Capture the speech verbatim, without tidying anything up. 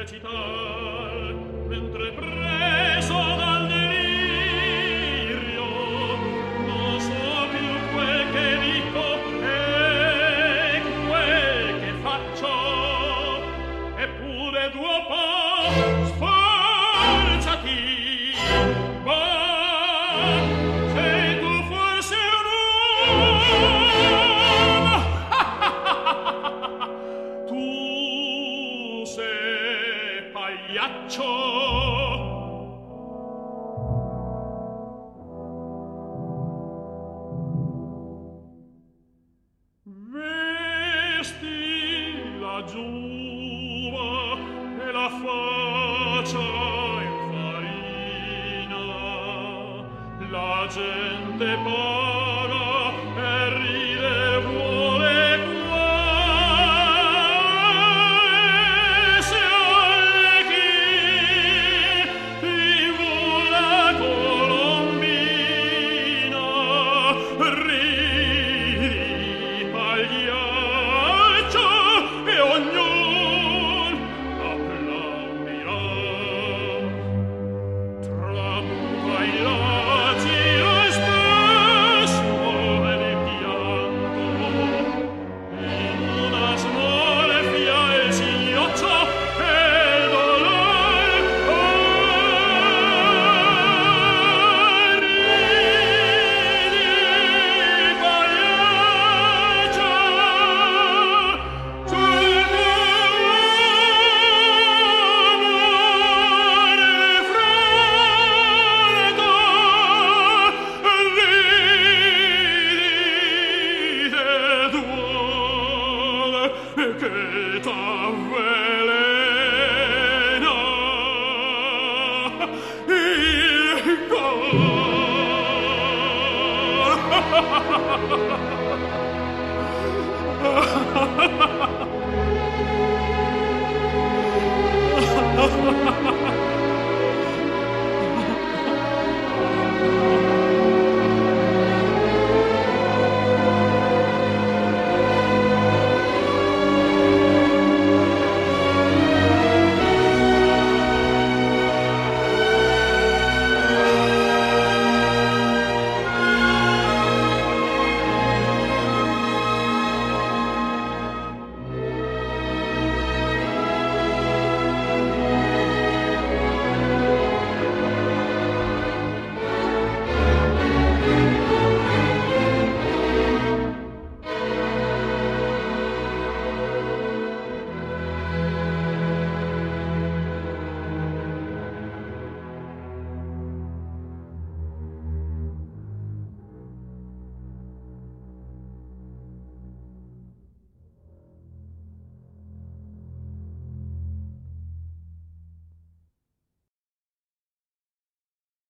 recitar, mentre preso dal delirio non so più quel che dico e quel che faccio, eppure tuo po' sforzati, ma sei tu forse un uomo? Tu sei pagliaccio. Vesti la giuba e la faccia in farina, la gente para e ride e vuole qua, e se alleghi in vola colombina, ridi pagliaccio e ognuno applaudirà. Tramuta i raggi lo spesso ed il pianto, in una smorfia il singhiozzo e il dolore. Oh, ridi pagliaccio, sul tuo amore freddo, ridi e duole che t'avvelena il cor.